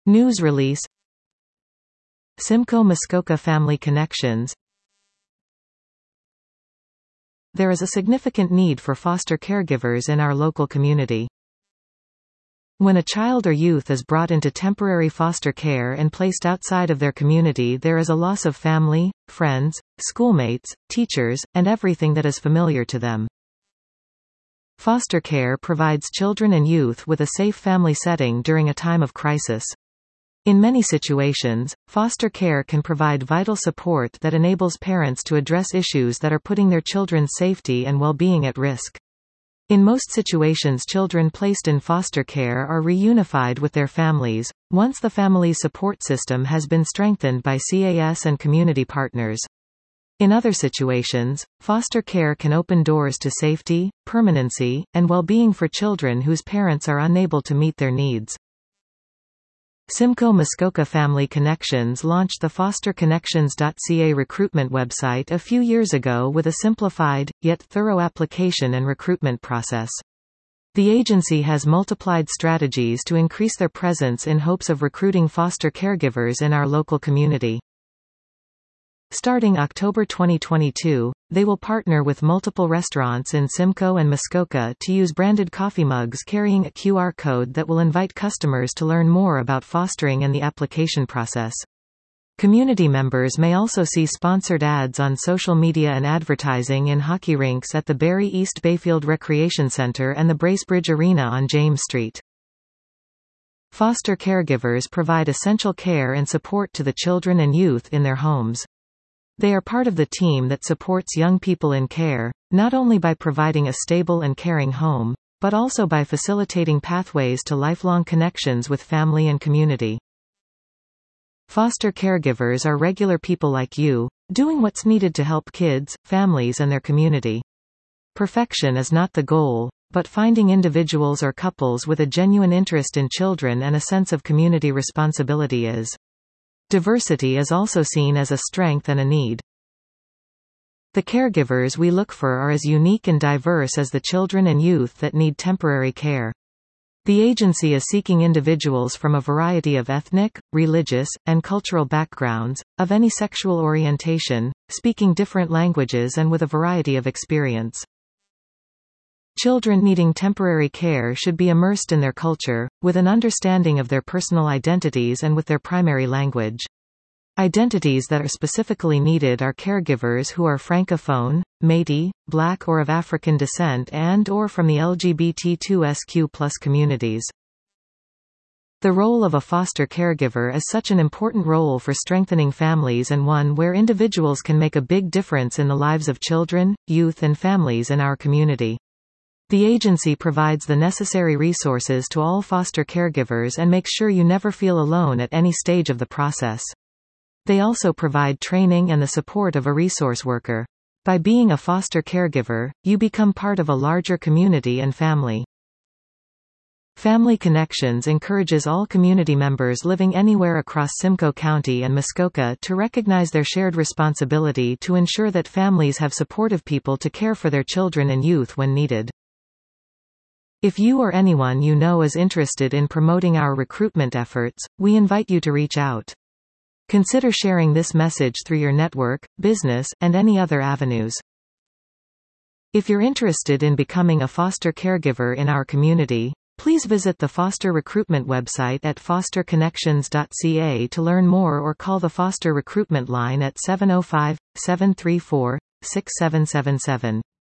News release. Simcoe Muskoka Family Connections. There is a significant need for foster caregivers in our local community. When a child or youth is brought into temporary foster care and placed outside of their community, there is a loss of family, friends, schoolmates, teachers, and everything that is familiar to them. Foster care provides children and youth with a safe family setting during a time of crisis. In many situations, foster care can provide vital support that enables parents to address issues that are putting their children's safety and well-being at risk. In most situations, children placed in foster care are reunified with their families, once the family support system has been strengthened by CAS and community partners. In other situations, foster care can open doors to safety, permanency, and well-being for children whose parents are unable to meet their needs. Simcoe Muskoka Family Connections launched the fosterconnections.ca recruitment website a few years ago with a simplified, yet thorough application and recruitment process. The agency has multiplied strategies to increase their presence in hopes of recruiting foster caregivers in our local community. Starting October 2022, they will partner with multiple restaurants in Simcoe and Muskoka to use branded coffee mugs carrying a QR code that will invite customers to learn more about fostering and the application process. Community members may also see sponsored ads on social media and advertising in hockey rinks at the Barrie East Bayfield Recreation Center and the Bracebridge Arena on James Street. Foster caregivers provide essential care and support to the children and youth in their homes. They are part of the team that supports young people in care, not only by providing a stable and caring home, but also by facilitating pathways to lifelong connections with family and community. Foster caregivers are regular people like you, doing what's needed to help kids, families, and their community. Perfection is not the goal, but finding individuals or couples with a genuine interest in children and a sense of community responsibility is. Diversity is also seen as a strength and a need. The caregivers we look for are as unique and diverse as the children and youth that need temporary care. The agency is seeking individuals from a variety of ethnic, religious, and cultural backgrounds, of any sexual orientation, speaking different languages and with a variety of experience. Children needing temporary care should be immersed in their culture, with an understanding of their personal identities and with their primary language. Identities that are specifically needed are caregivers who are Francophone, Métis, Black or of African descent and/or from the LGBTQ+ communities. The role of a foster caregiver is such an important role for strengthening families and one where individuals can make a big difference in the lives of children, youth and families in our community. The agency provides the necessary resources to all foster caregivers and makes sure you never feel alone at any stage of the process. They also provide training and the support of a resource worker. By being a foster caregiver, you become part of a larger community and family. Family Connections encourages all community members living anywhere across Simcoe County and Muskoka to recognize their shared responsibility to ensure that families have supportive people to care for their children and youth when needed. If you or anyone you know is interested in promoting our recruitment efforts, we invite you to reach out. Consider sharing this message through your network, business, and any other avenues. If you're interested in becoming a foster caregiver in our community, please visit the foster recruitment website at fosterconnections.ca to learn more or call the foster recruitment line at 705-734-6777.